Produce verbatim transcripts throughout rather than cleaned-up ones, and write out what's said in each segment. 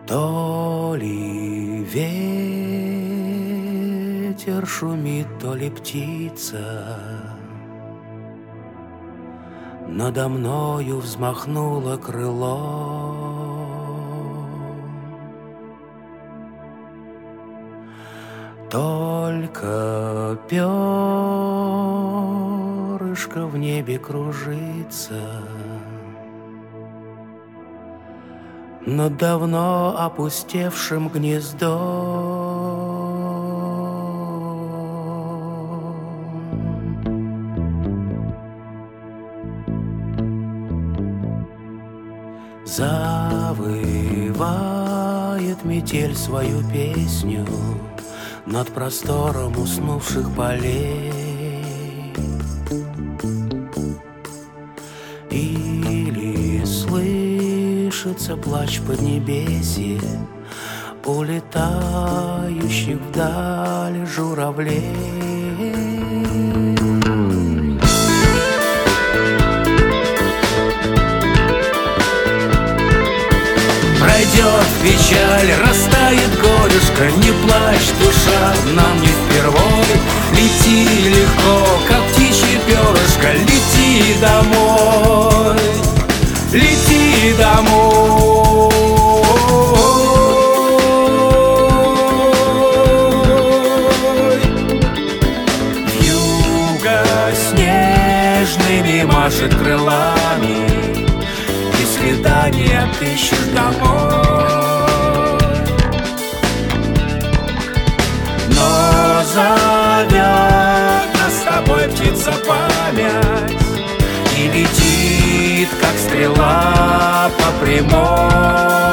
То ли ветер шумит, то ли птица надо мною взмахнуло крылом. Только перышко в небе кружится над давно опустевшим гнездом. Завывает метель свою песню над простором уснувших полей. Или слышится плач поднебесья улетающих вдаль журавлей. Пройдет печаль, растает горюшка, не плачь, душа, нам не впервой. Лети легко, как птичье перышко, лети домой, лети домой. Вьюга снежными машет крылами, следа не отыщешь домой. Но зовет нас с тобой птица память и летит, как стрела по прямой.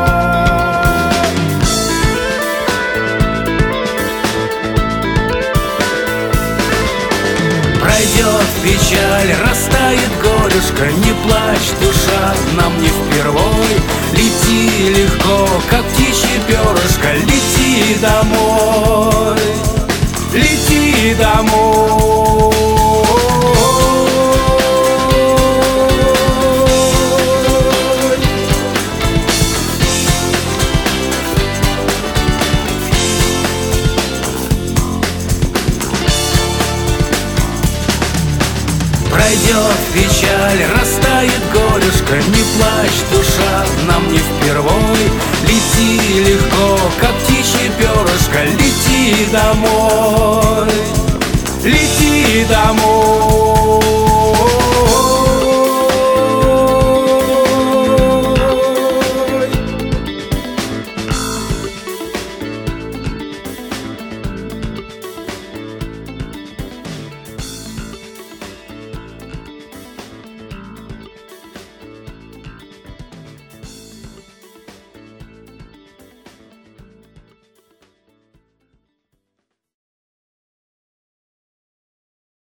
Пройдет печаль, растает горюшка, не плачь, душа, нам не впервой. Лети легко, как птичье перышко, лети домой, лети домой. Пройдет печаль, растает горюшка, не плачь, душа, нам не впервой. Лети легко, как птичье перышко, лети домой, лети домой.